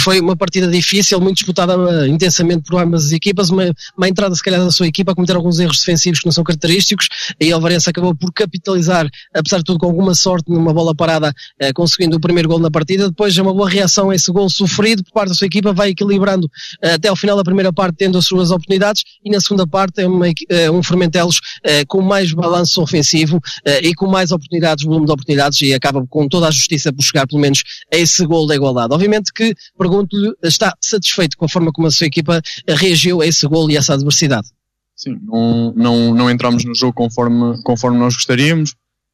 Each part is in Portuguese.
foi uma partida difícil, muito disputada intensamente por ambas as equipas, uma entrada se calhar da sua equipa a cometer alguns erros defensivos que não são característicos, e o Alvarense acabou por capitalizar, apesar de tudo com alguma sorte numa bola parada, conseguindo o primeiro gol na partida. Depois uma boa reação a esse gol sofrido por parte da sua equipa, vai equilibrando até ao final da primeira parte, tendo as suas oportunidades, e na segunda parte é um Fermentelos com mais balanço ofensivo e com mais oportunidades, volume de oportunidades, e acaba com toda a justiça por chegar pelo menos a esse gol da igualdade. Obviamente que, pergunto-lhe, está satisfeito com a forma como a sua equipa reagiu a esse gol e a essa adversidade? Sim, não entramos no jogo conforme nós gostaríamos.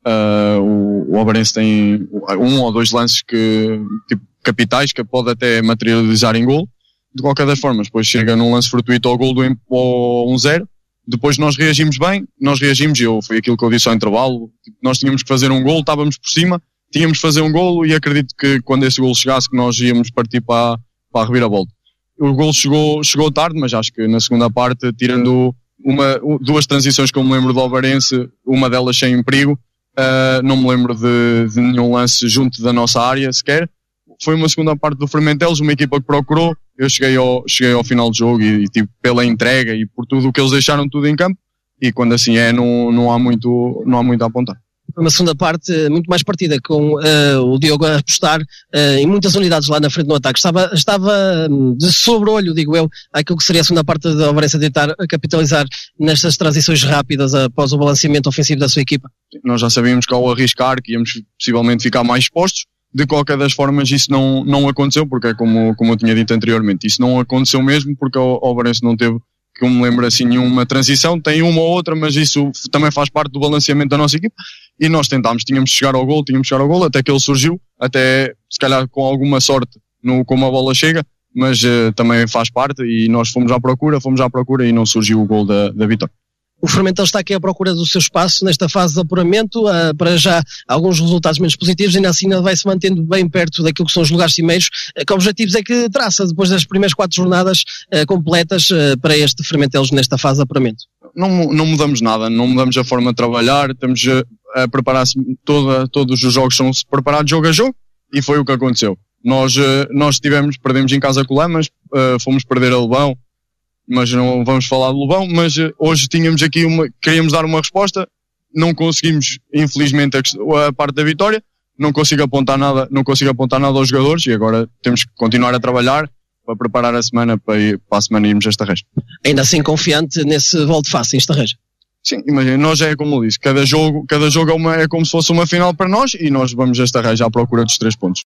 O Alvarense tem um ou dois lances capitais que pode até materializar em gol. De qualquer das formas, depois chega num lance fortuito ao gol do 1-0. Depois nós reagimos bem, foi aquilo que eu disse ao intervalo, nós tínhamos que fazer um gol, estávamos por cima, tínhamos que fazer um golo, e acredito que quando esse golo chegasse que nós íamos partir para a reviravolta. O golo chegou tarde, mas acho que na segunda parte, tirando duas transições que eu me lembro do Alvarense, uma delas sem perigo, não me lembro de nenhum lance junto da nossa área sequer. Foi uma segunda parte do Fermentelos, uma equipa que procurou. Eu cheguei ao final do jogo e tipo, pela entrega e por tudo o que eles deixaram tudo em campo, e quando assim não há muito a apontar. Uma segunda parte muito mais partida, com o Diogo a apostar em muitas unidades lá na frente no ataque. Estava de sobre-olho, digo eu, àquilo que seria a segunda parte da Alvarense, a tentar capitalizar nestas transições rápidas após o balanceamento ofensivo da sua equipa. Nós já sabíamos que ao arriscar que íamos possivelmente ficar mais expostos. De qualquer das formas, isso não aconteceu, porque é como eu tinha dito anteriormente, isso não aconteceu mesmo, porque o Alvarense não teve, que eu me lembro assim, nenhuma transição, tem uma ou outra, mas isso também faz parte do balanceamento da nossa equipa, e nós tínhamos de chegar ao gol, até que ele surgiu, até se calhar com alguma sorte como a bola chega, mas também faz parte, e nós fomos à procura e não surgiu o gol da vitória. O Fermentelos está aqui à procura do seu espaço nesta fase de apuramento, para já alguns resultados menos positivos, ainda assim vai se mantendo bem perto daquilo que são os lugares cimeiros. Que objetivos é que traça depois das primeiras 4 jornadas completas para este Fermentelos nesta fase de apuramento? Não mudamos nada, não mudamos a forma de trabalhar, estamos a preparar-se, todos os jogos são preparados jogo a jogo, e foi o que aconteceu. Nós perdemos em casa com o Lamas, fomos perder a Lobão, mas não vamos falar de Lobão, mas hoje tínhamos aqui queríamos dar uma resposta, não conseguimos, infelizmente, a parte da vitória, não consigo apontar nada aos jogadores, e agora temos que continuar a trabalhar para preparar a semana, para a semana irmos a Estarreja. Ainda assim confiante nesse volte face em Estarreja? Sim, imagina, nós como eu disse, cada jogo é como se fosse uma final para nós, e nós vamos a Estarreja à procura dos 3 pontos.